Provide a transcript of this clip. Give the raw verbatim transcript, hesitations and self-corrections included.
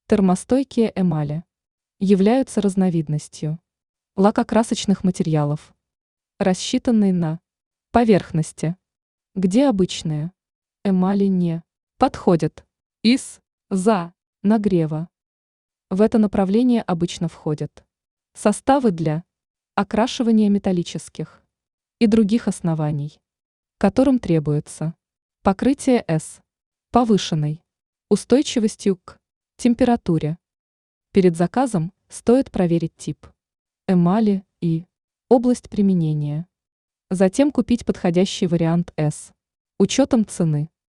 Термостойкие эмали являются разновидностью лакокрасочных материалов, рассчитанные на поверхности, где обычные эмали не подходят из-за нагрева. В это направление обычно входят составы для окрашивания металлических и других оснований, которым требуется покрытие с повышенной устойчивостью к температуре. Перед заказом стоит проверить тип эмали и область применения. Затем купить подходящий вариант с учетом цены.